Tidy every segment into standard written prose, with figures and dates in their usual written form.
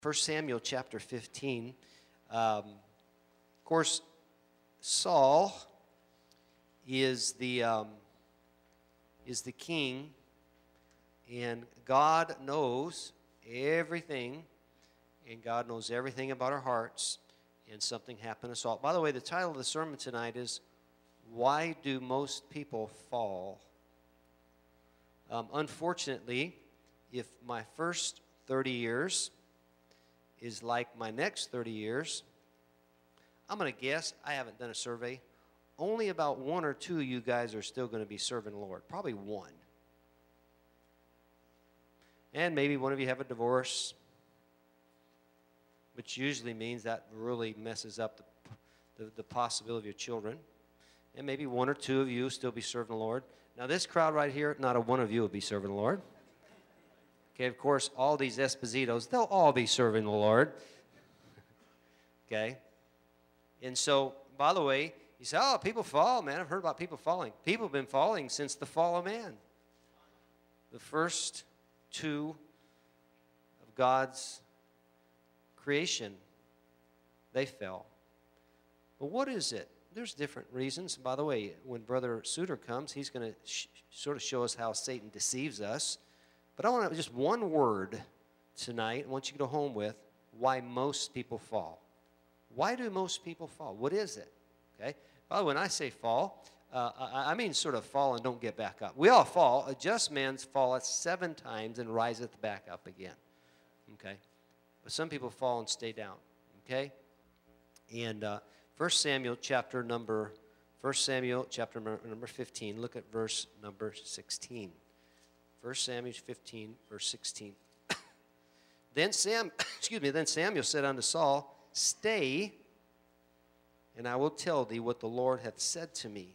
First Samuel chapter 15. Of course, Saul is the king, and God knows everything, and God knows everything about our hearts, and something happened to Saul. By the way, the title of the sermon tonight is, Why Do Most People Fall? Unfortunately, if my first 30 years is like my next 30 years, I'm going to guess, I haven't done a survey, only about one or two of you guys are still going to be serving the Lord. Probably one. And maybe one of you have a divorce, which usually means that really messes up the possibility of your children. And maybe one or two of you will still be serving the Lord. Now, this crowd right here, not a one of you will be serving the Lord. Okay, of course, all these Espositos, they'll all be serving the Lord. Okay? And so, by the way, you say, oh, people fall, man. I've heard about people falling. People have been falling since the fall of man. The first two of God's creation, they fell. But what is it? There's different reasons. By the way, when Brother Suter comes, he's going to sort of show us how Satan deceives us. But I want to just one word tonight, I want you to go home with, why most people fall. Why do most people fall? What is it? Okay. By the way, when I say fall, I mean sort of fall and don't get back up. We all fall. A just man falleth 7 times and riseth back up again. Okay. But some people fall and stay down. Okay. And 1 Samuel chapter number 15. Look at verse number 16. 1 Samuel 15, verse 16. Then Samuel said unto Saul, Stay, and I will tell thee what the Lord hath said to me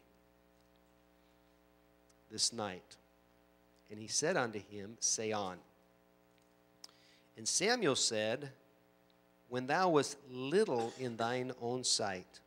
this night. And he said unto him, Say on. And Samuel said, When thou wast little in thine own sight,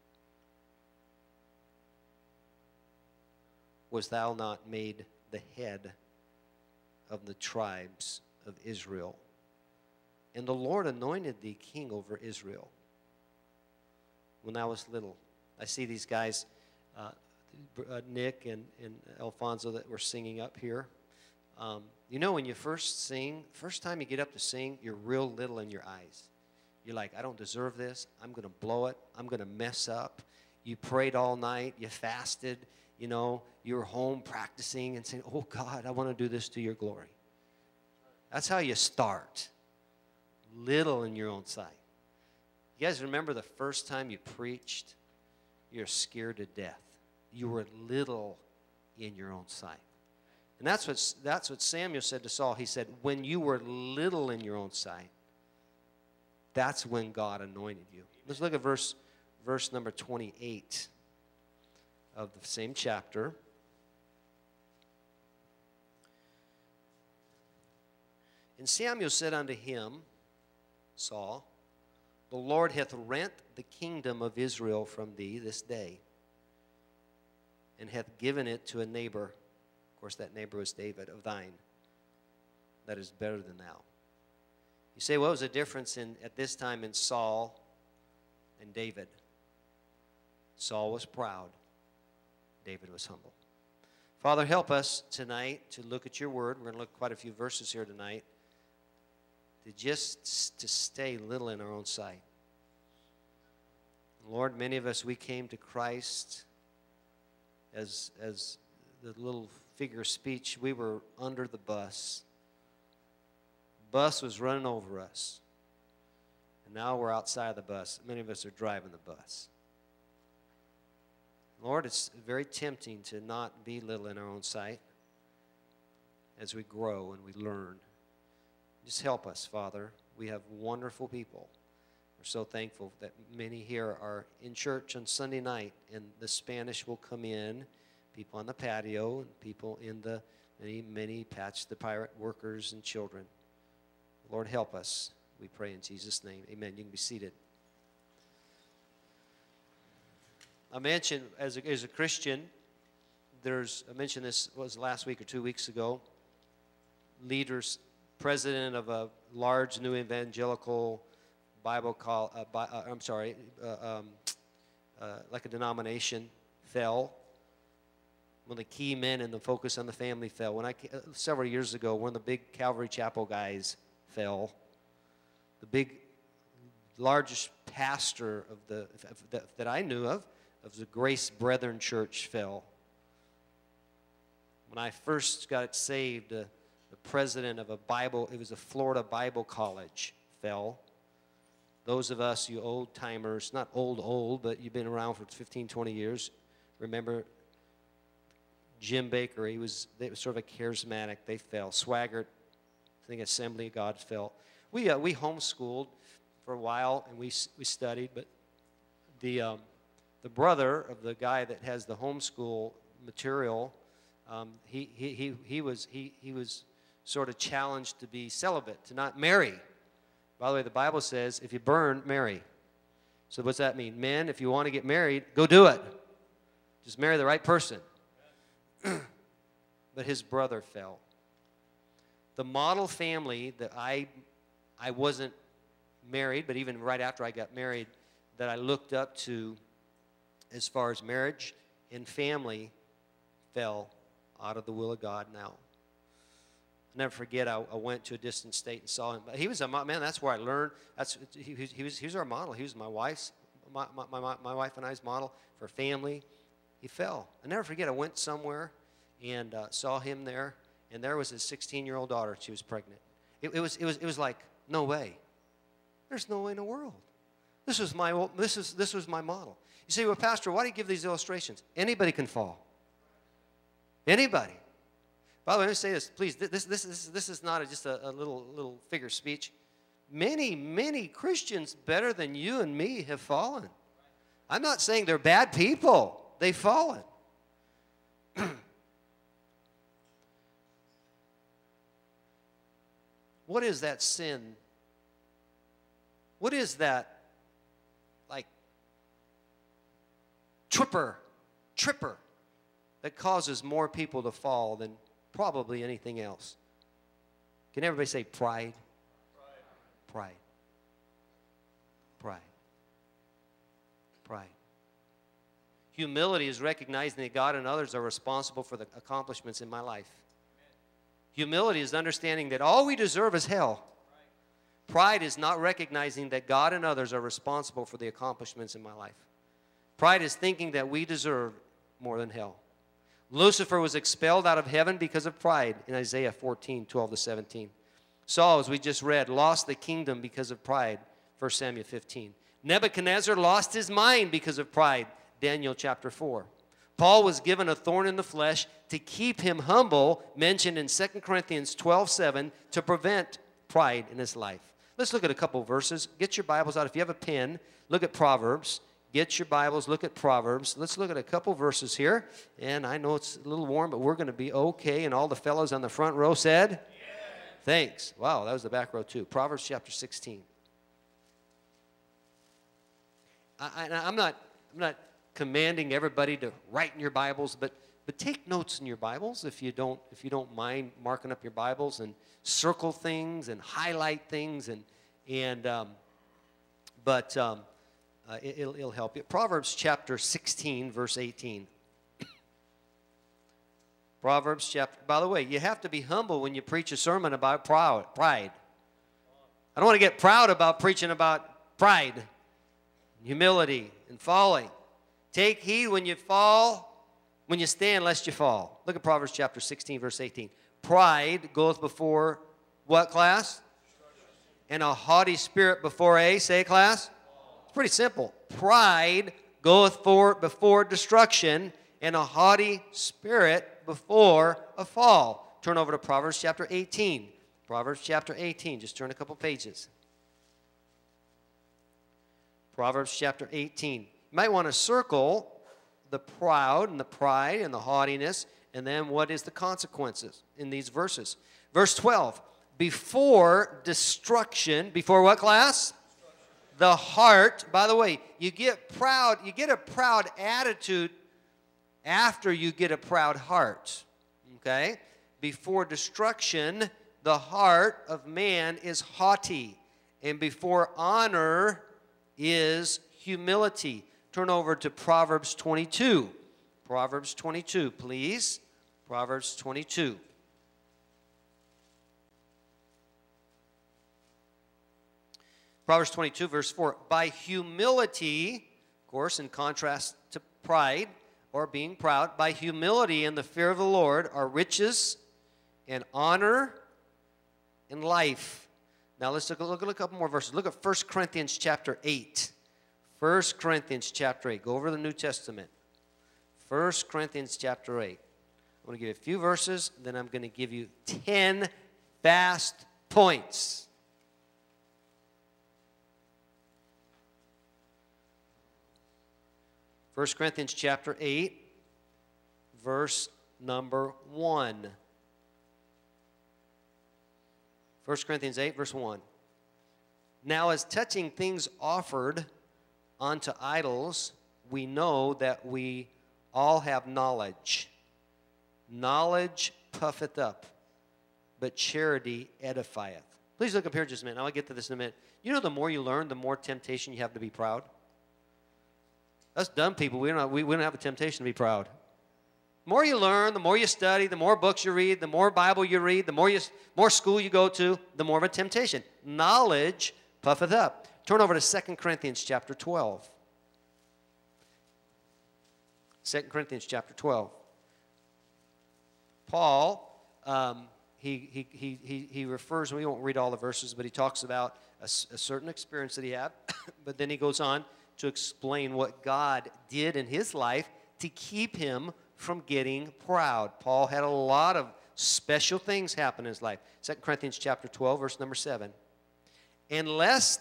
was thou not made the head of the tribes of Israel? And the Lord anointed thee king over Israel when thou wast little. I see these guys, Nick and Alfonso, that were singing up here. You know, when you first sing, first time you get up to sing, you're real little in your eyes. You're like, I don't deserve this. I'm going to blow it. I'm going to mess up. You prayed all night. You fasted. You know, you were home practicing and saying, oh, God, I want to do this to your glory. That's how you start. Little in your own sight. You guys remember the first time you preached? You're scared to death. You were little in your own sight. And that's what Samuel said to Saul. He said, when you were little in your own sight, that's when God anointed you. Let's look at verse number 28 of the same chapter. And Samuel said unto him, Saul, the Lord hath rent the kingdom of Israel from thee this day, and hath given it to a neighbor. Of course, that neighbor was David, of thine, that is better than thou. You say, what was the difference at this time in Saul and David? Saul was proud. David was humble. Father, help us tonight to look at your word. We're going to look at quite a few verses here tonight. To stay little in our own sight. Lord, many of us, we came to Christ as the little figure of speech. We were under the bus. The bus was running over us. And now we're outside the bus. Many of us are driving the bus. Lord, it's very tempting to not be little in our own sight as we grow and we learn. Just help us, Father. We have wonderful people. We're so thankful that many here are in church on Sunday night, and the Spanish will come in, people on the patio, and people in the many patch the pirate workers and children. Lord, help us. We pray in Jesus' name. Amen. You can be seated. I mentioned, as a Christian, I mentioned this was last week or 2 weeks ago, leaders president of a large new evangelical Bible like a denomination, fell. One of the key men in the Focus on the Family fell. Several years ago, one of the big Calvary Chapel guys fell. The largest pastor that I knew of the Grace Brethren Church fell. When I first got saved, the president of it was a Florida Bible College, fell. Those of us, you old timers, not old, but you've been around for 15, 20 years, remember Jim Baker, they was sort of a charismatic, they fell. Swaggart, I think Assembly of God fell. We homeschooled for a while, and we studied, but the brother of the guy that has the homeschool material, he was sort of challenged to be celibate, to not marry. By the way, the Bible says, if you burn, marry. So what's that mean? Men, if you want to get married, go do it. Just marry the right person. But his brother fell. The model family that I wasn't married, but even right after I got married, that I looked up to as far as marriage and family fell out of the will of God now. I'll never forget, I went to a distant state and saw him. But he was man, that's where I learned. He was our model. He was my wife and I's model for family. He fell. I'll never forget, I went somewhere and saw him there, and there was his 16-year-old daughter. She was pregnant. It was like, no way. There's no way in the world. This was my model. You say, well, Pastor, why do you give these illustrations? Anybody can fall. Anybody. By the way, let me say this, please. This is not just a little figure of speech. Many Christians better than you and me have fallen. I'm not saying they're bad people. They've fallen. What is that sin? What is that, like, tripper that causes more people to fall than probably anything else? Can everybody say pride? Pride. Pride. Pride. Humility is recognizing that God and others are responsible for the accomplishments in my life. Humility is understanding that all we deserve is hell. Pride is not recognizing that God and others are responsible for the accomplishments in my life. Pride is thinking that we deserve more than hell. Lucifer was expelled out of heaven because of pride in Isaiah 14, 12 to 17. Saul, as we just read, lost the kingdom because of pride, 1 Samuel 15. Nebuchadnezzar lost his mind because of pride, Daniel chapter 4. Paul was given a thorn in the flesh to keep him humble, mentioned in 2 Corinthians 12:7, to prevent pride in his life. Let's look at a couple of verses. Get your Bibles out. If you have a pen, look at Proverbs. Get your Bibles, look at Proverbs. Let's look at a couple verses here. And I know it's a little warm, but we're going to be okay. And all the fellows on the front row said? Yes. Thanks. Wow, that was the back row too. Proverbs chapter 16. I'm not commanding everybody to write in your Bibles, but take notes in your Bibles if you don't mind marking up your Bibles and circle things and highlight things it'll help you. Proverbs chapter 16, verse 18. Proverbs chapter, by the way, you have to be humble when you preach a sermon about pride. I don't want to get proud about preaching about pride, humility, and falling. Take heed when you fall, when you stand, lest you fall. Look at Proverbs chapter 16, verse 18. Pride goeth before what, class? And a haughty spirit before say, class? It's pretty simple. Pride goeth before destruction, and a haughty spirit before a fall. Turn over to Proverbs chapter 18. Proverbs chapter 18. Just turn a couple pages. Proverbs chapter 18. You might want to circle the proud and the pride and the haughtiness, and then what is the consequences in these verses. Verse 12. Before destruction, before what, class? The heart. By the way, you get a proud attitude after you get a proud heart. Okay? Before destruction, The heart of man is haughty, and before honor is humility. Turn over to Proverbs 22. Proverbs 22, please. Proverbs 22. Proverbs 22, verse 4. By humility, of course, in contrast to pride or being proud, by humility and the fear of the Lord are riches and honor and life. Now let's look at a couple more verses. Look at 1 Corinthians chapter 8. 1 Corinthians chapter 8. Go over the New Testament. 1 Corinthians chapter 8. I'm going to give you a few verses, then I'm going to give you 10 fast points. First Corinthians chapter 8, verse number 1. 1 Corinthians 8, verse 1. Now as touching things offered unto idols, we know that we all have knowledge. Knowledge puffeth up, but charity edifieth. Please look up here just a minute. I'll get to this in a minute. You know, the more you learn, the more temptation you have to be proud. Us dumb people, we don't have a temptation to be proud. The more you learn, the more you study, the more books you read, the more Bible you read, the more school you go to, the more of a temptation. Knowledge puffeth up. Turn over to 2 Corinthians chapter 12. 2 Corinthians chapter 12. Paul, he refers, we won't read all the verses, but he talks about a certain experience that he had. But then he goes on to explain what God did in his life to keep him from getting proud. Paul had a lot of special things happen in his life. 2 Corinthians chapter 12, verse number 7. And lest,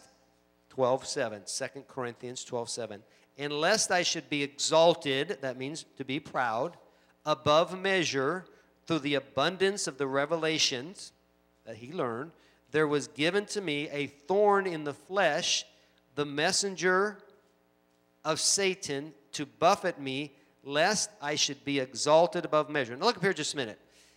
12:7, 2 Corinthians 12:7. And lest I should be exalted, that means to be proud, above measure through the abundance of the revelations that he learned, there was given to me a thorn in the flesh, the messenger of Satan to buffet me, lest I should be exalted above measure. Now look up here just a minute.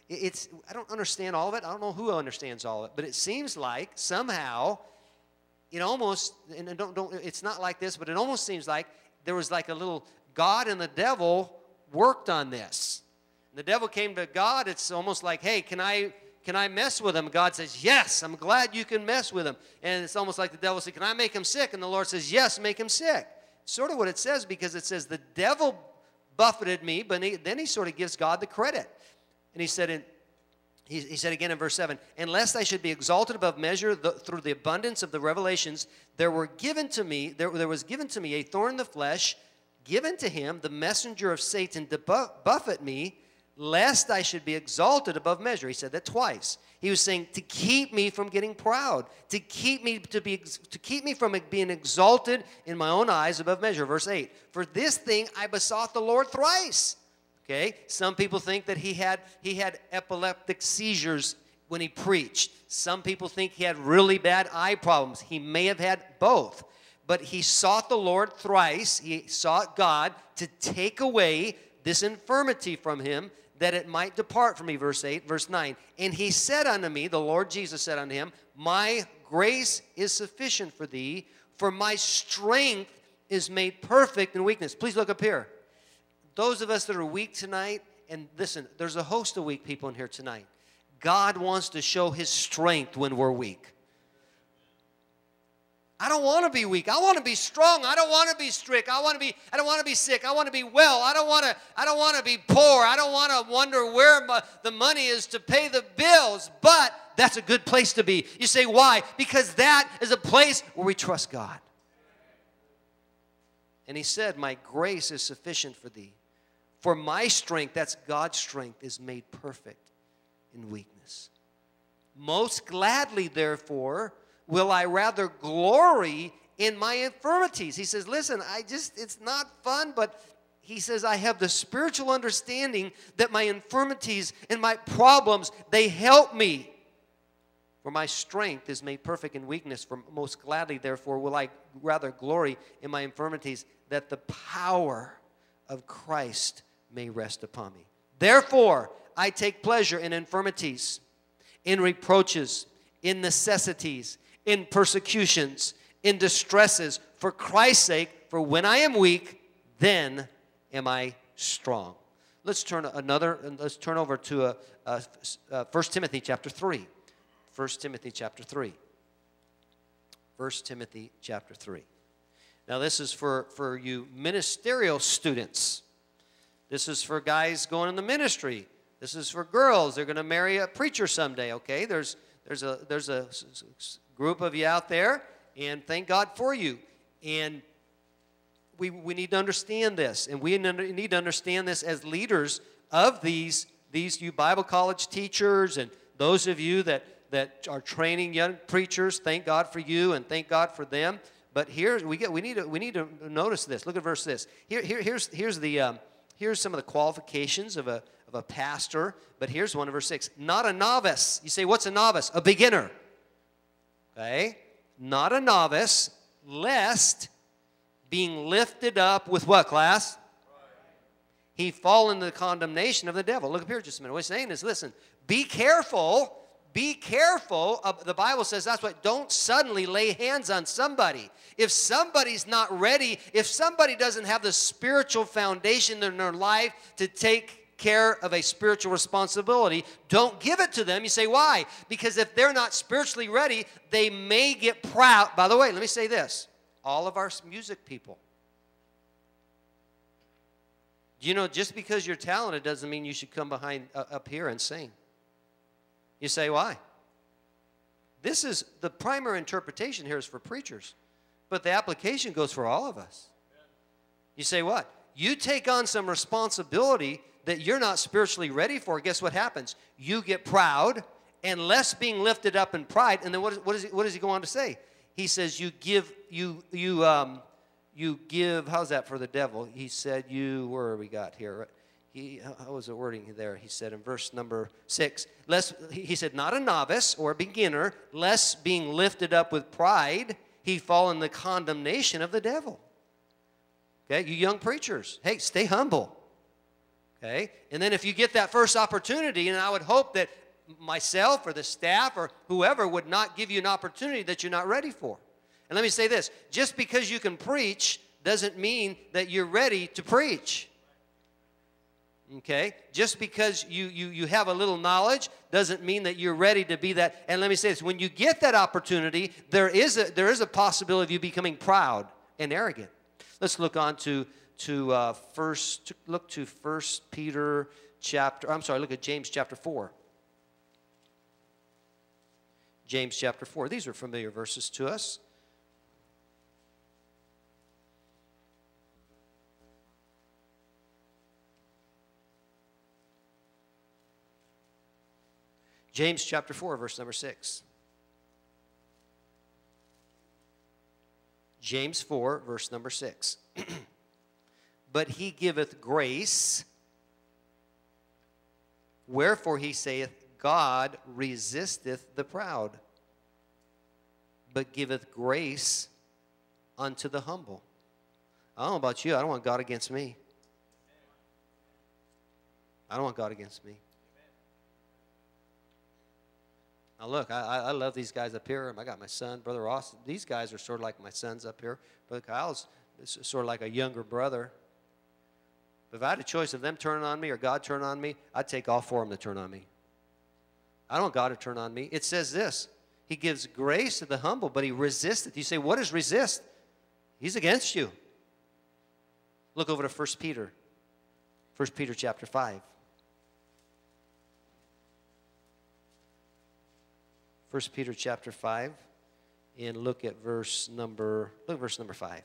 I don't understand all of it. I don't know who understands all of it, but it seems like somehow it almost, and it's not like this, but it almost seems like there was like a little God and the devil worked on this. And the devil came to God. It's almost like, hey, can I mess with him? God says, yes, I'm glad you can mess with him. And it's almost like the devil said, can I make him sick? And the Lord says, yes, make him sick. Sort of what it says, because it says the devil buffeted me, but then he sort of gives God the credit. And he said again in verse 7, and lest I should be exalted above measure through the abundance of the revelations, there was given to me a thorn in the flesh, given to him, the messenger of Satan, to buffet me, lest I should be exalted above measure. He said that twice. He was saying to keep me from getting proud, to keep me from being exalted in my own eyes above measure. Verse 8, for this thing I besought the Lord thrice. Okay, some people think that he had epileptic seizures when he preached. Some people think he had really bad eye problems. He may have had both. But he sought the Lord thrice. He sought God to take away this infirmity from him, that it might depart from me. Verse 8, verse 9. And he said unto me, the Lord Jesus said unto him, my grace is sufficient for thee, for my strength is made perfect in weakness. Please look up here. Those of us that are weak tonight, and listen, there's a host of weak people in here tonight. God wants to show his strength when we're weak. I don't want to be weak. I want to be strong. I don't want to be strict. I don't want to be sick. I want to be well. I don't want to be poor. I don't want to wonder where the money is to pay the bills. But that's a good place to be. You say, why? Because that is a place where we trust God. And he said, my grace is sufficient for thee. For my strength, that's God's strength, is made perfect in weakness. Most gladly, therefore, will I rather glory in my infirmities. He says, listen, it's not fun, but he says, I have the spiritual understanding that my infirmities and my problems, they help me. For my strength is made perfect in weakness. For most gladly, therefore, will I rather glory in my infirmities, that the power of Christ may rest upon me. Therefore, I take pleasure in infirmities, in reproaches, in necessities, in persecutions, in distresses, for Christ's sake, for when I am weak, then am I strong. Let's turn over to 1 Timothy chapter 3. 1 Timothy chapter 3. 1 Timothy chapter 3. Now this is for you ministerial students. This is for guys going in the ministry. This is for girls. They're going to marry a preacher someday, okay? There's a group of you out there, and thank God for you. And we need to understand this, and we need to understand this as leaders of these you Bible college teachers and those of you that are training young preachers. Thank God for you, and thank God for them. But here we need to notice this. Look at verse this. Here's some of the qualifications of a pastor. But here's one in verse 6. Not a novice. You say, what's a novice? A beginner. Okay? Not a novice, lest being lifted up with what, class? He fall into the condemnation of the devil. Look up here just a minute. What he's saying is, listen, be careful. Be careful. The Bible says that's what. Don't suddenly lay hands on somebody. If somebody's not ready, if somebody doesn't have the spiritual foundation in their life to take care of a spiritual responsibility, don't give it to them. You say, why? Because if they're not spiritually ready, they may get proud. By the way, let me say this. All of our music people. You know, just because you're talented doesn't mean you should come behind up here and sing. You say, why? This is the primary interpretation here is for preachers, but the application goes for all of us. You say, what? You take on some responsibility that you're not spiritually ready for. Guess what happens? You get proud, and less being lifted up in pride. And then what does he go on to say? He says, you give, how's that for the devil? He said, where are we got here? How was the wording there? He said in verse number 6, he said, not a novice or a beginner, lest being lifted up with pride, he fall in the condemnation of the devil. Okay, you young preachers, hey, stay humble. Okay, and then if you get that first opportunity, and I would hope that myself or the staff or whoever would not give you an opportunity that you're not ready for. And let me say this, just because you can preach doesn't mean that you're ready to preach. Okay? Just because you have a little knowledge doesn't mean that you're ready to be that. And let me say this, when you get that opportunity, there is a possibility of you becoming proud and arrogant. Let's look on to look at James chapter 4. James chapter 4. These are familiar verses to us. James chapter 4, verse number 6. James 4, verse number 6. But he giveth grace, wherefore he saith, God resisteth the proud, but giveth grace unto the humble. I don't know about you. I don't want God against me. I don't want God against me. Now look, I love these guys up here. I got my son, Brother Ross. These guys are sort of like my sons up here. Brother Kyle's sort of like a younger brother. But if I had a choice of them turning on me or God turning on me, I'd take all four of them to turn on me. I don't want God to turn on me. It says this, he gives grace to the humble, but he resisteth. You say, what is resist? He's against you. Look over to 1 Peter. 1 Peter chapter 5. 1 Peter chapter 5, and look at verse number 5.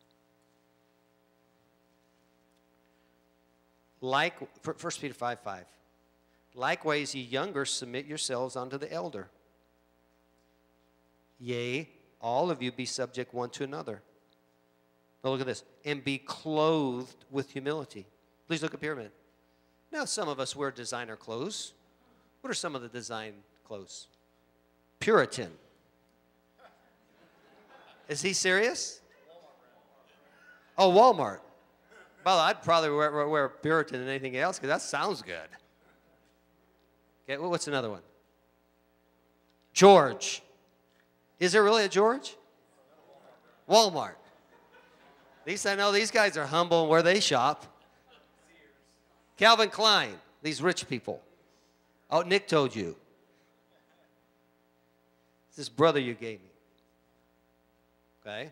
1 Peter 5:5. Likewise, ye younger, submit yourselves unto the elder. Yea, all of you be subject one to another. Now look at this. And be clothed with humility. Please look up here a minute. Now, some of us wear designer clothes. What are some of the design clothes? Puritan. Is he serious? Oh, Walmart. Well, I'd probably wear Puritan than anything else because that sounds good. Okay, what's another one? George. Is there really a George? Walmart. At least I know these guys are humble where they shop. Calvin Klein, these rich people. Oh, Nick told you. It's this brother you gave me. Okay?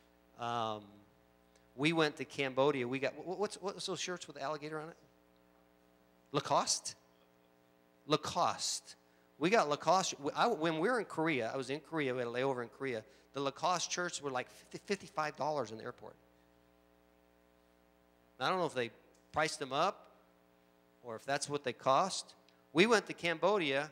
We went to Cambodia. We got, what's those shirts with the alligator on it? Lacoste? Lacoste. We got Lacoste. When we were in Korea, I was in Korea. We had a layover in Korea. The Lacoste shirts were like $55 in the airport. I don't know if they priced them up or if that's what they cost. We went to Cambodia.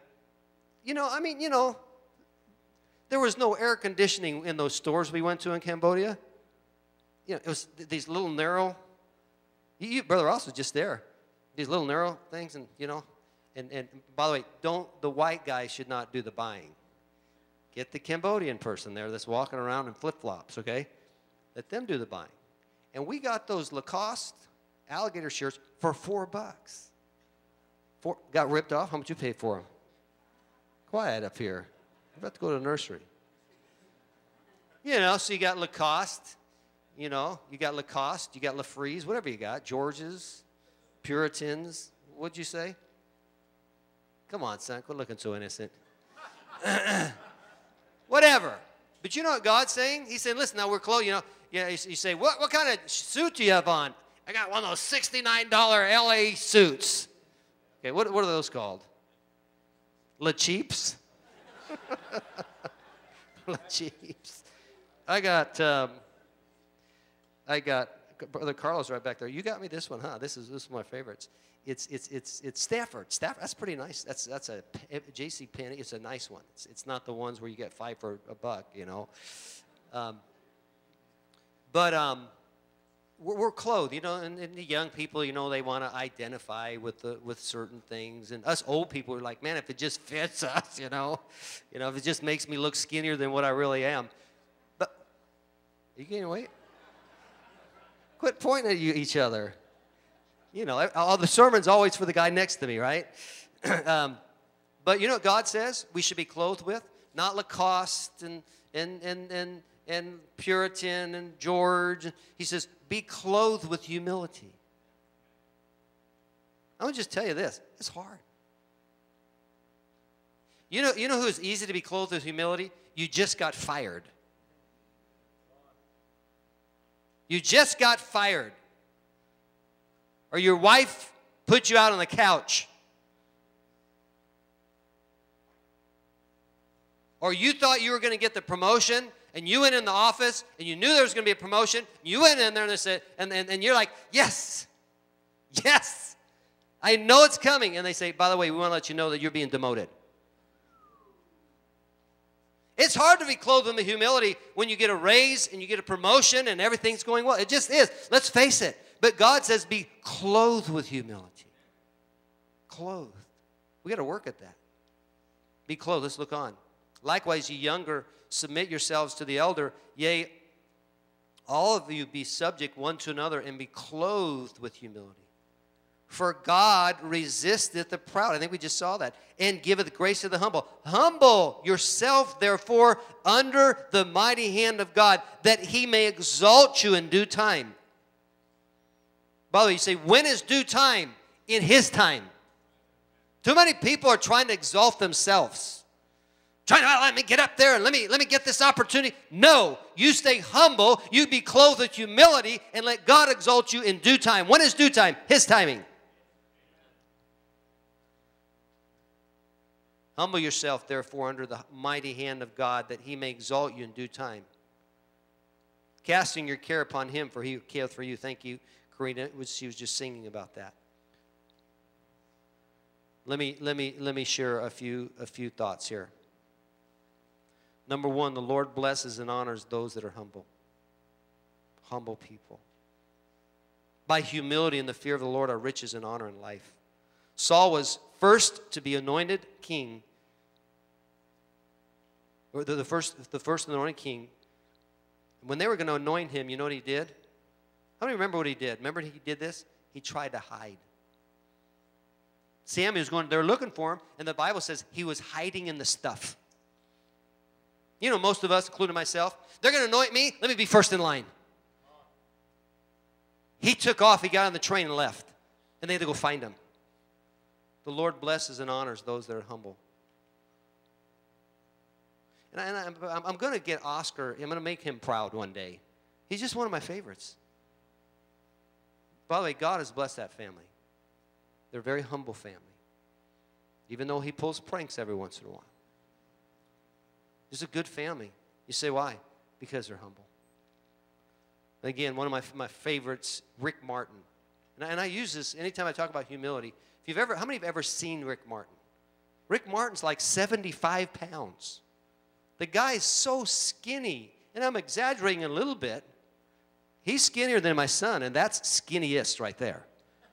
There was no air conditioning in those stores we went to in Cambodia. It was these little narrow. Brother Ross was just there. These little narrow things, and and by the way, the white guy should not do the buying. Get the Cambodian person there that's walking around in flip-flops, okay? Let them do the buying. And we got those Lacoste alligator shirts for $4. Got ripped off. How much you paid for them? Quiet up here. I'm about to go to the nursery. So you got Lacoste. You got Lacoste. You got LaFreeze, whatever you got. George's, Puritans. What'd you say? Come on, son. Quit looking so innocent. Whatever. But you know what God's saying? He's saying, listen, now we're close. You say, what kind of suit do you have on? I got one of those $69 LA suits. Okay, what are those called? La Cheaps? La Cheaps. I got Brother Carlos right back there. You got me this one, huh? This is one of my favorites. It's Stafford. That's pretty nice. That's a J.C. Penney. It's a nice one. It's not the ones where you get 5 for $1, But we're clothed, and the young people, they want to identify with certain things, and us old people are like, man, if it just fits us, if it just makes me look skinnier than what I really am. But are you gaining weight? Quit pointing at each other. All the sermon's always for the guy next to me, right? But you know what God says we should be clothed with? Not Lacoste and Puritan and George. He says, be clothed with humility. I'm going to just tell you this. It's hard. You know who is easy to be clothed with humility? You just got fired. You just got fired. Or your wife put you out on the couch. Or you thought you were going to get the promotion, and you went in the office, and you knew there was going to be a promotion. You went in there, and they said, and you're like, yes, yes, I know it's coming. And they say, by the way, we want to let you know that you're being demoted. It's hard to be clothed in the humility when you get a raise and you get a promotion and everything's going well. It just is. Let's face it. But God says be clothed with humility. Clothed. We got to work at that. Be clothed. Let's look on. Likewise, ye younger, submit yourselves to the elder. Yea, all of you be subject one to another and be clothed with humility. For God resisteth the proud. I think we just saw that. And giveth grace to the humble. Humble yourself, therefore, under the mighty hand of God, that he may exalt you in due time. By the way, you say, when is due time? In his time. Too many people are trying to exalt themselves. Trying to let me get up there and let me get this opportunity. No, you stay humble. You be clothed with humility and let God exalt you in due time. When is due time? His timing. Humble yourself, therefore, under the mighty hand of God, that he may exalt you in due time. Casting your care upon him, for he careth for you. Thank you, Karina. She was just singing about that. Let me share a few thoughts here. Number one, the Lord blesses and honors those that are humble. Humble people. By humility and the fear of the Lord are riches and honor in life. Saul was first to be anointed king. Or the first anointed king. When they were going to anoint him, you know what he did? How many remember what he did? Remember he did this? He tried to hide. Samuel was going, they're looking for him, and the Bible says he was hiding in the stuff. You know, most of us, including myself, they're going to anoint me. Let me be first in line. He took off. He got on the train and left. And they had to go find him. The Lord blesses and honors those that are humble. And I'm going to get Oscar. I'm going to make him proud one day. He's just one of my favorites. By the way, God has blessed that family. They're a very humble family. Even though he pulls pranks every once in a while. It's a good family. You say, why? Because they're humble. Again, one of my favorites, Rick Martin. And I use this anytime I talk about humility. How many have ever seen Rick Martin? Rick Martin's like 75 pounds. The guy is so skinny, and I'm exaggerating a little bit. He's skinnier than my son, and that's skinniest right there.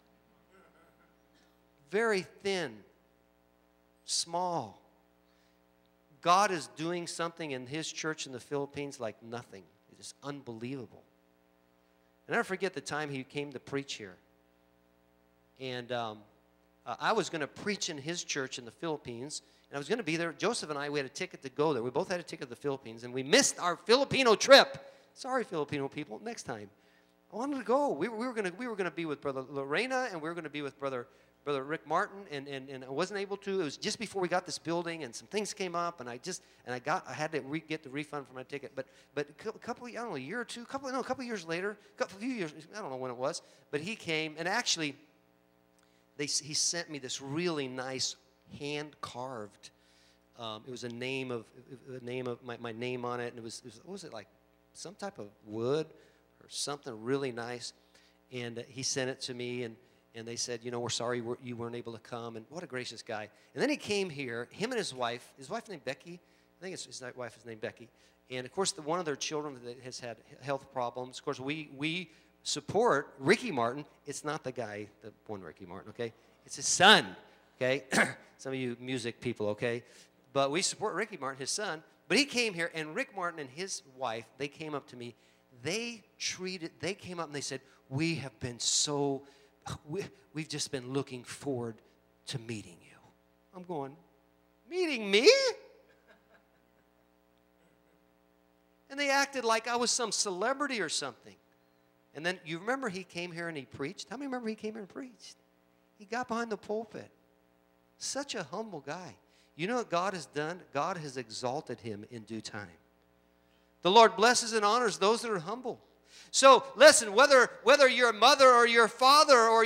Very thin, small. God is doing something in his church in the Philippines like nothing. It is unbelievable. And I never forget the time he came to preach here. And I was going to preach in his church in the Philippines, and I was going to be there. Joseph and I, we had a ticket to go there. We both had a ticket to the Philippines, and we missed our Filipino trip. Sorry, Filipino people. Next time. I wanted to go. We were going to be with Brother Lorena, and we were going to be with Brother Rick Martin, and I wasn't able to. It was just before we got this building, and some things came up, and I had to get the refund for my ticket. But a couple, I don't know, a year or two, a couple years later, a few years, I don't know when it was, but he came, and actually, he sent me this really nice hand-carved. It was a name of my name on it, and it was what was it, like some type of wood or something really nice, and he sent it to me, and they said, you know, we're sorry you weren't able to come, and what a gracious guy. And then he came here, him and his wife named Becky, I think his wife is named Becky, and of course one of their children that has had health problems. Of course we support Ricky Martin. It's not the guy that won Ricky Martin, okay? It's his son, okay? Some of you music people, okay? But we support Ricky Martin, his son. But he came here, and Rick Martin and his wife, they came up to me. They came up and they said, we've just been looking forward to meeting you. I'm going, meeting me? And they acted like I was some celebrity or something. And then you remember he came here and he preached? How many remember he came here and preached? He got behind the pulpit. Such a humble guy. You know what God has done? God has exalted him in due time. The Lord blesses and honors those that are humble. So listen, whether you're a mother or your father or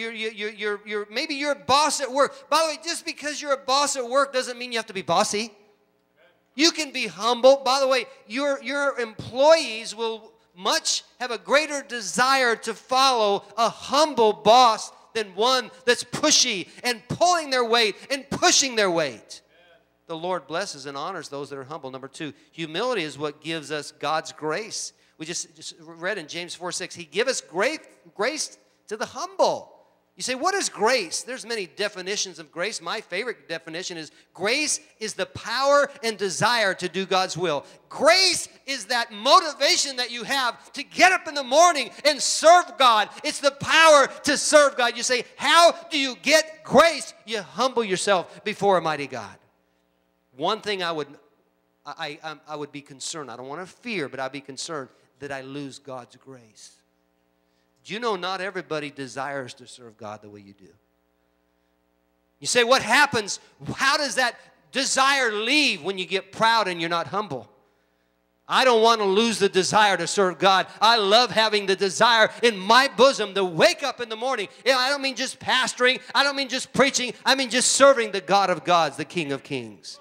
maybe you're a boss at work. By the way, just because you're a boss at work doesn't mean you have to be bossy. You can be humble. By the way, your employees will have a greater desire to follow a humble boss than one that's pushy and pulling their weight and pushing their weight. The Lord blesses and honors those that are humble. Number 2, humility is what gives us God's grace. We just read in James 4:6, he gives us grace to the humble. You say, what is grace? There's many definitions of grace. My favorite definition is grace is the power and desire to do God's will. Grace is that motivation that you have to get up in the morning and serve God. It's the power to serve God. You say, how do you get grace? You humble yourself before a mighty God. One thing I would be concerned. I don't want to fear, but I'd be concerned that I lose God's grace. Do you know not everybody desires to serve God the way you do? You say, what happens? How does that desire leave when you get proud and you're not humble? I don't want to lose the desire to serve God. I love having the desire in my bosom to wake up in the morning. I don't mean just pastoring. I don't mean just preaching. I mean just serving the God of gods, the King of kings.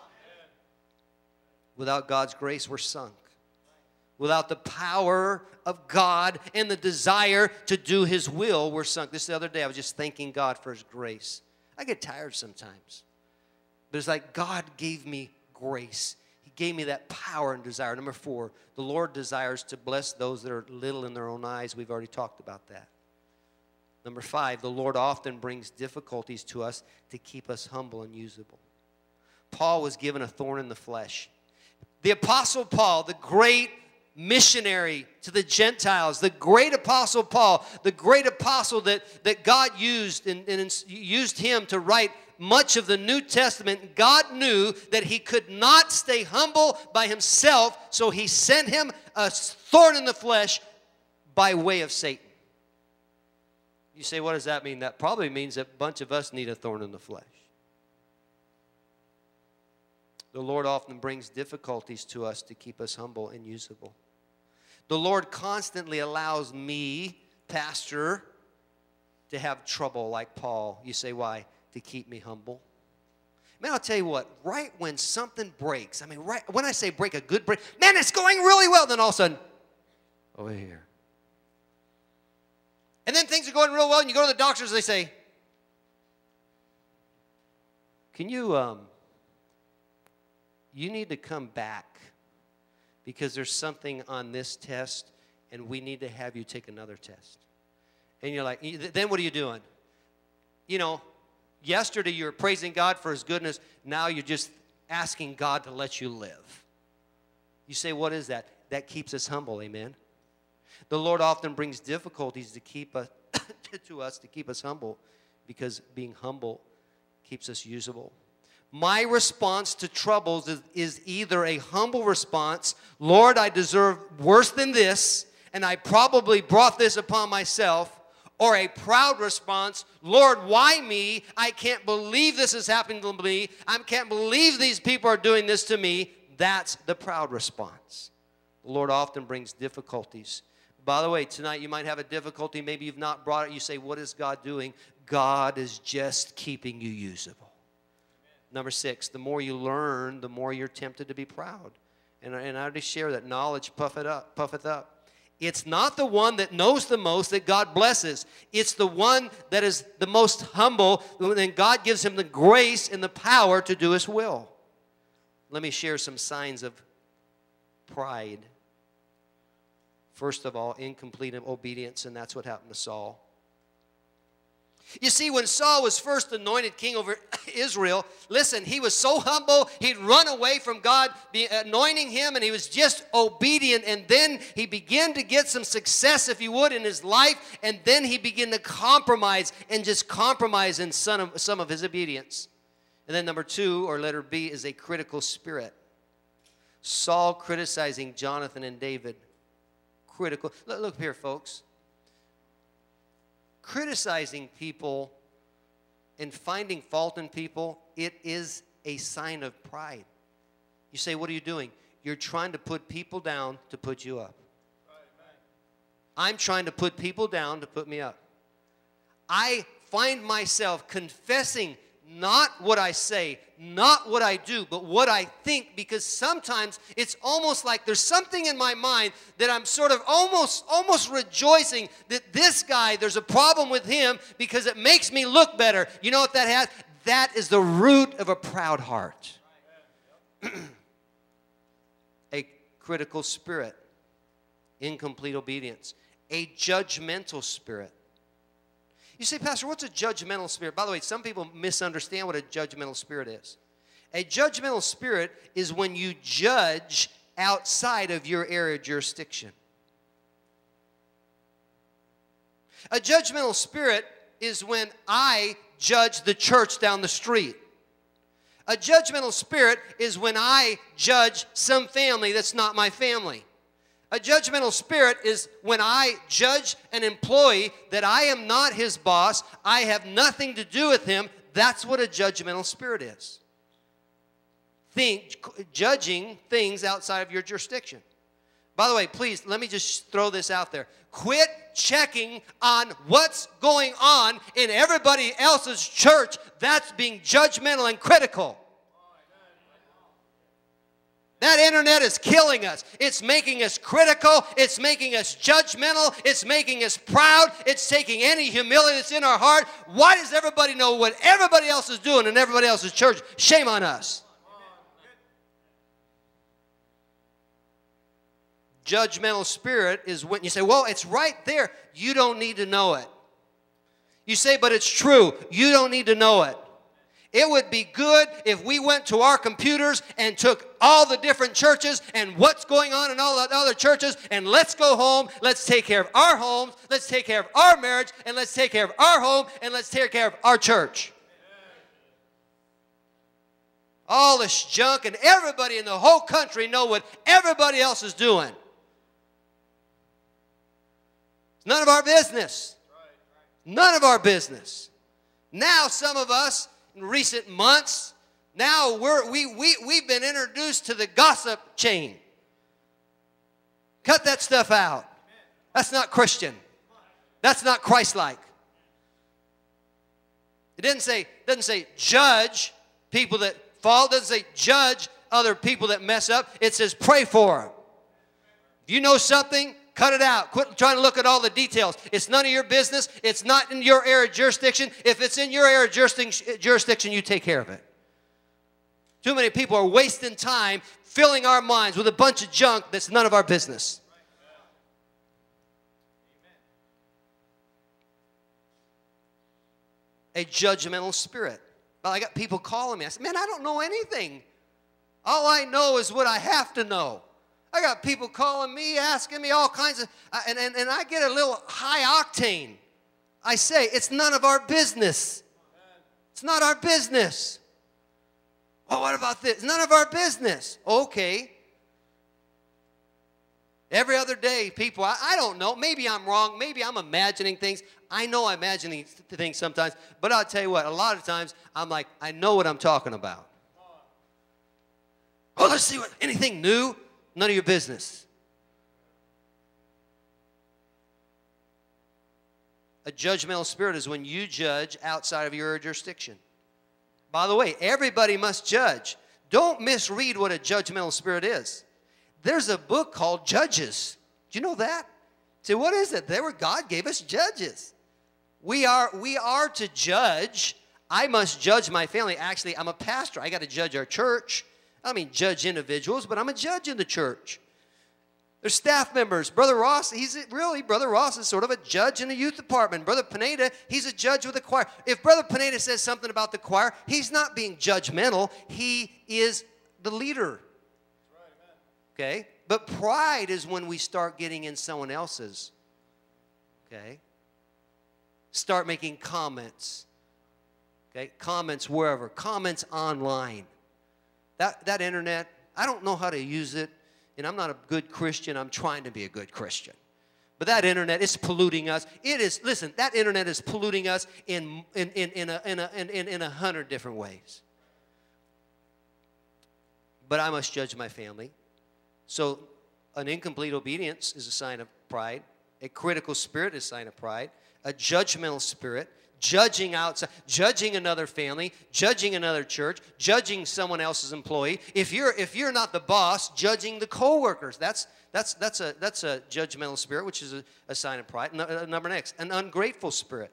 Without God's grace, we're sunk. Without the power of God and the desire to do his will, we're sunk. The other day, I was just thanking God for his grace. I get tired sometimes. But it's like God gave me grace. He gave me that power and desire. Number 4, the Lord desires to bless those that are little in their own eyes. We've already talked about that. Number 5, the Lord often brings difficulties to us to keep us humble and usable. Paul was given a thorn in the flesh. The Apostle Paul, the great missionary to the Gentiles, the great apostle Paul, the great apostle that God used and used him to write much of the New Testament. God knew that he could not stay humble by himself, so he sent him a thorn in the flesh by way of Satan. You say, what does that mean? That probably means that a bunch of us need a thorn in the flesh. The Lord often brings difficulties to us to keep us humble and usable. The Lord constantly allows me, pastor, to have trouble like Paul. You say, why? To keep me humble. Man, I'll tell you what, right when something breaks, I mean, right when I say break, a good break, man, it's going really well, then all of a sudden, over here. And then things are going real well, and you go to the doctors, and they say, can you need to come back because there's something on this test, and we need to have you take another test. And you're like, then what are you doing? You know, yesterday you were praising God for his goodness. Now you're just asking God to let you live. You say, what is that? That keeps us humble, amen? The Lord often brings difficulties to keep us, to us to keep us humble, because being humble keeps us usable. My response to troubles is either a humble response, Lord, I deserve worse than this, and I probably brought this upon myself, or a proud response, Lord, why me? I can't believe this is happening to me. I can't believe these people are doing this to me. That's the proud response. The Lord often brings difficulties. By the way, tonight you might have a difficulty. Maybe you've not brought it. You say, what is God doing? God is just keeping you usable. Number 6, the more you learn, the more you're tempted to be proud. And I already share that knowledge puffeth up. It's not the one that knows the most that God blesses. It's the one that is the most humble, and God gives him the grace and the power to do his will. Let me share some signs of pride. First of all, incomplete obedience, and that's what happened to Saul. You see, when Saul was first anointed king over Israel, listen, he was so humble, he'd run away from God anointing him, and he was just obedient, and then he began to get some success, if you would, in his life, and then he began to compromise and just compromise in some of his obedience. And then number 2, or letter B, is a critical spirit. Saul criticizing Jonathan and David. Critical. Look here, folks. Criticizing people and finding fault in people, it is a sign of pride. You say, what are you doing? You're trying to put people down to put you up. I'm trying to put people down to put me up. I find myself confessing not what I say, not what I do, but what I think, because sometimes it's almost like there's something in my mind that I'm sort of almost rejoicing that this guy, there's a problem with him because it makes me look better. You know what that has? That is the root of a proud heart. A critical spirit, incomplete obedience, a judgmental spirit. You say, Pastor, what's a judgmental spirit? By the way, some people misunderstand what a judgmental spirit is. A judgmental spirit is when you judge outside of your area of jurisdiction. A judgmental spirit is when I judge the church down the street. A judgmental spirit is when I judge some family that's not my family. A judgmental spirit is when I judge an employee that I am not his boss, I have nothing to do with him. That's what a judgmental spirit is. Judging things outside of your jurisdiction. By the way, please, let me just throw this out there. Quit checking on what's going on in everybody else's church. That's being judgmental and critical. That internet is killing us. It's making us critical. It's making us judgmental. It's making us proud. It's taking any humility that's in our heart. Why does everybody know what everybody else is doing in everybody else's church? Shame on us. Judgmental spirit is when you say, well, it's right there. You don't need to know it. You say, but it's true. You don't need to know it. It would be good if we went to our computers and took all the different churches and what's going on in all the other churches, and let's go home, let's take care of our homes, let's take care of our marriage, and let's take care of our home, and let's take care of our church. All this junk, and everybody in the whole country know what everybody else is doing. It's none of our business. None of our business. Now some of us, in recent months, now we've been introduced to the gossip chain. Cut that stuff out. That's not Christian. That's not Christ-like. It doesn't say judge people that fall. It doesn't say judge other people that mess up. It says pray for them. If you know something, cut it out. Quit trying to look at all the details. It's none of your business. It's not in your area of jurisdiction. If it's in your area of jurisdiction, you take care of it. Too many people are wasting time filling our minds with a bunch of junk that's none of our business. A judgmental spirit. Well, I got people calling me. I said, man, I don't know anything. All I know is what I have to know. I got people calling me, asking me all kinds of, and I get a little high octane. I say, it's none of our business. It's not our business. Oh, what about this? It's none of our business. Okay. Every other day, people, I don't know. Maybe I'm wrong. Maybe I'm imagining things. I know I'm imagining things sometimes. But I'll tell you what, a lot of times, I'm like, I know what I'm talking about. Oh, let's see what, anything new? None of your business. A judgmental spirit is when you judge outside of your jurisdiction. By the way, everybody must judge. Don't misread what a judgmental spirit is. There's a book called Judges. Do you know that? Say, what is it? There where God gave us judges. We are to judge. I must judge my family. Actually, I'm a pastor. I got to judge our church. I don't mean judge individuals, but I'm a judge in the church. There's staff members. Brother Ross, Brother Ross is sort of a judge in the youth department. Brother Pineda, he's a judge with the choir. If Brother Pineda says something about the choir, he's not being judgmental. He is the leader. Okay? But pride is when we start getting in someone else's. Okay? Start making comments. Okay? Comments wherever. Comments online. That internet, I don't know how to use it, and I'm not a good Christian. I'm trying to be a good Christian. But that internet is polluting us. It is, listen, that internet is polluting us in 100 different ways. But I must judge my family. So an incomplete obedience is a sign of pride. A critical spirit is a sign of pride. A judgmental spirit, judging outside, judging another family, judging another church, judging someone else's employee. If you're not the boss, judging the co-workers. That's a judgmental spirit, which is a sign of pride. Number next, an ungrateful spirit.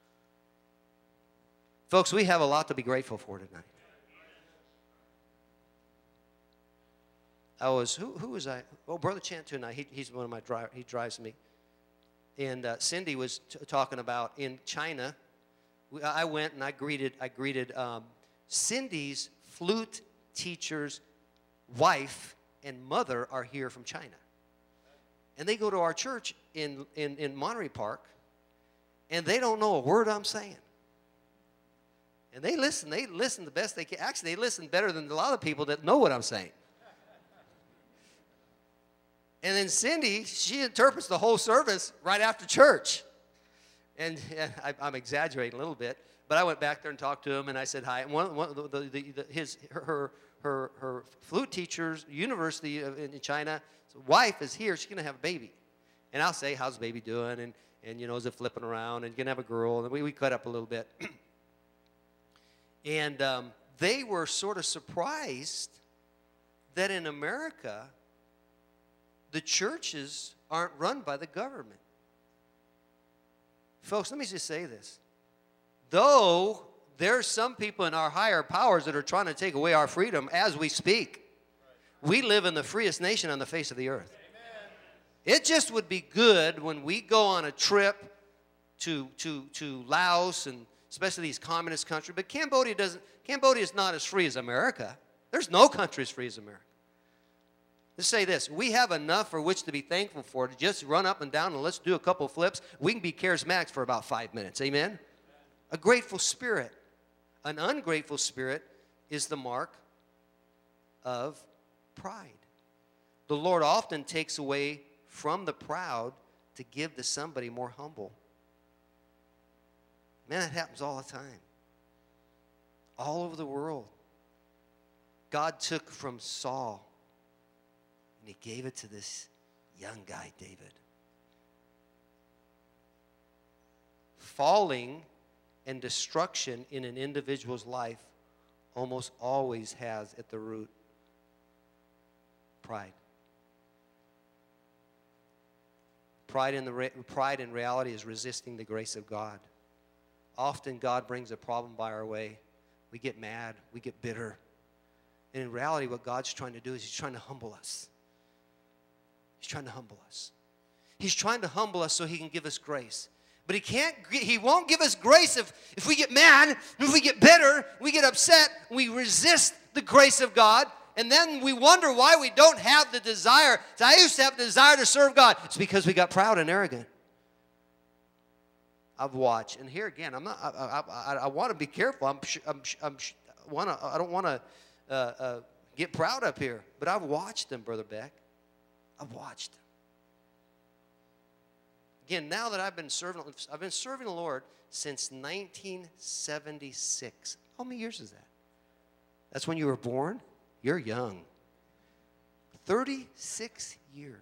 Folks, we have a lot to be grateful for tonight. Who was I? Oh, Brother Chant tonight. He's one of my drivers. He drives me. And Cindy was talking about in China. I went and I greeted Cindy's flute teacher's wife and mother are here from China. And they go to our church in Monterey Park, and they don't know a word I'm saying. And they listen the best they can. Actually, they listen better than a lot of people that know what I'm saying. And then Cindy, she interprets the whole service right after church. And I'm exaggerating a little bit, but I went back there and talked to him, and I said hi. And her flute teacher's university in China, wife is here. She's going to have a baby. And I'll say, how's the baby doing? And you know, is it flipping around? And going to have a girl. And we cut up a little bit. And they were sort of surprised that in America, the churches aren't run by the government. Folks, let me just say this. Though there's some people in our higher powers that are trying to take away our freedom as we speak, we live in the freest nation on the face of the earth. It just would be good when we go on a trip to Laos, and especially these communist countries. But Cambodia is not as free as America. There's no country as free as America. Let's say this. We have enough for which to be thankful for, to just run up and down and let's do a couple flips. We can be charismatics for about 5 minutes. Amen? A grateful spirit. An ungrateful spirit is the mark of pride. The Lord often takes away from the proud to give to somebody more humble. Man, that happens all the time. All over the world. God took from Saul and he gave it to this young guy, David. Falling and destruction in an individual's life almost always has at the root pride. Pride in reality is resisting the grace of God. Often God brings a problem by our way. We get mad. We get bitter. And in reality, what God's trying to do is he's trying to humble us. He's trying to humble us. He's trying to humble us so he can give us grace. But he won't give us grace if we get mad, if we get bitter, we get upset, we resist the grace of God, and then we wonder why we don't have the desire. So I used to have the desire to serve God. It's because we got proud and arrogant. I've watched, and here again, I want to be careful. I don't want to get proud up here, but I've watched them, Brother Beck. I've watched them. Again, now that I've been serving the Lord since 1976. How many years is that? That's when you were born? You're young. 36 years.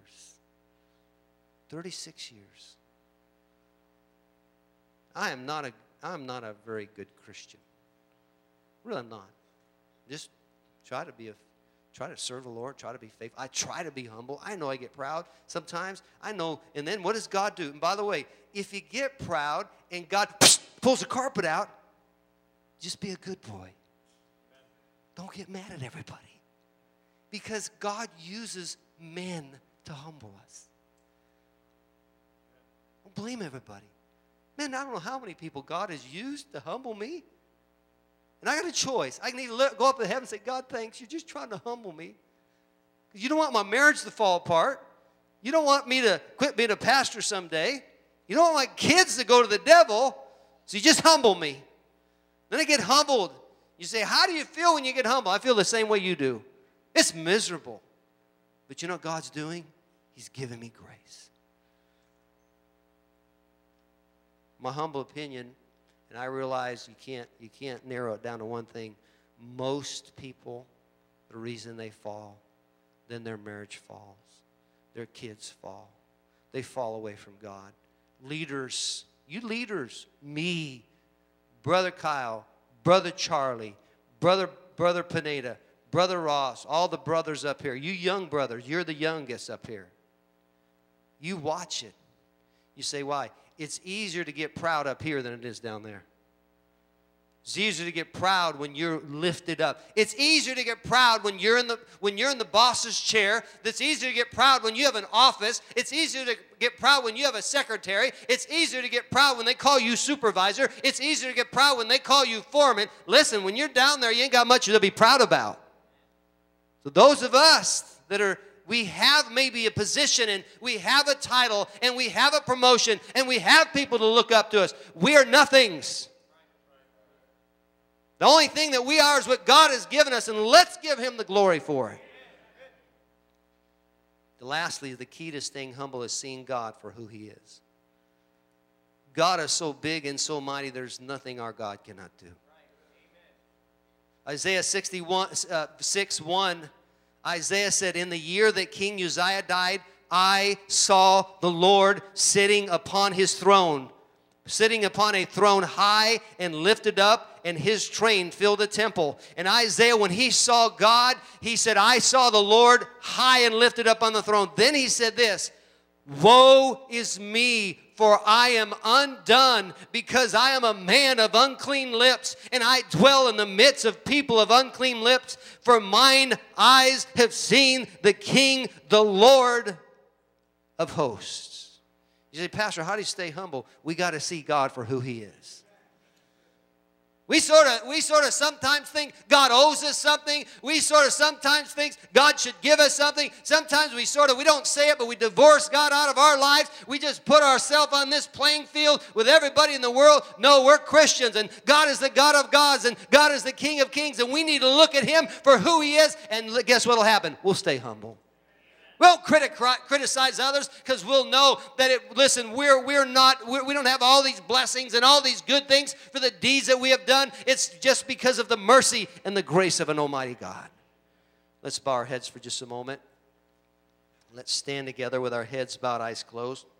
36 years. I'm not a very good Christian. Really, I'm not. Just try to serve the Lord, try to be faithful. I try to be humble. I know I get proud sometimes. I know. And then what does God do? And by the way, if you get proud and God pulls the carpet out, just be a good boy. Don't get mad at everybody. Because God uses men to humble us. Don't blame everybody. Man, I don't know how many people God has used to humble me. And I got a choice. I need to go up to heaven and say, God, thanks. You're just trying to humble me. Because you don't want my marriage to fall apart. You don't want me to quit being a pastor someday. You don't want my kids to go to the devil. So you just humble me. Then I get humbled. You say, how do you feel when you get humbled? I feel the same way you do. It's miserable. But you know what God's doing? He's giving me grace. My humble opinion, and I realize you can't narrow it down to one thing. Most people, the reason they fall, then their marriage falls. Their kids fall. They fall away from God. Leaders, you leaders, me, Brother Kyle, Brother Charlie, Brother Pineda, Brother Ross, all the brothers up here. You young brothers, you're the youngest up here. You watch it. You say, why? It's easier to get proud up here than it is down there. It's easier to get proud when you're lifted up. It's easier to get proud when you're in the boss's chair. It's easier to get proud when you have an office. It's easier to get proud when you have a secretary. It's easier to get proud when they call you supervisor. It's easier to get proud when they call you foreman. Listen, when you're down there, you ain't got much to be proud about. So those of us that we have maybe a position and we have a title and we have a promotion and we have people to look up to us. We are nothings. The only thing that we are is what God has given us, and let's give him the glory for it. Lastly, the key to staying humble is seeing God for who he is. God is so big and so mighty, there's nothing our God cannot do. Isaiah 6:1, Isaiah said, in the year that King Uzziah died, I saw the Lord sitting upon his throne, sitting upon a throne high and lifted up, and his train filled the temple. And Isaiah, when he saw God, he said, I saw the Lord high and lifted up on the throne. Then he said this, woe is me, for I am undone, because I am a man of unclean lips, and I dwell in the midst of people of unclean lips, for mine eyes have seen the King, the Lord of hosts. You say, Pastor, how do you stay humble? We got to see God for who he is. We sort of sometimes think God owes us something. We sort of sometimes think God should give us something. Sometimes we don't say it, but we divorce God out of our lives. We just put ourselves on this playing field with everybody in the world. No, we're Christians, and God is the God of gods, and God is the King of kings, and we need to look at Him for who He is, and guess what will happen? We'll stay humble. We won't criticize others because we'll know that we don't have all these blessings and all these good things for the deeds that we have done. It's just because of the mercy and the grace of an almighty God. Let's bow our heads for just a moment. Let's stand together with our heads bowed, eyes closed.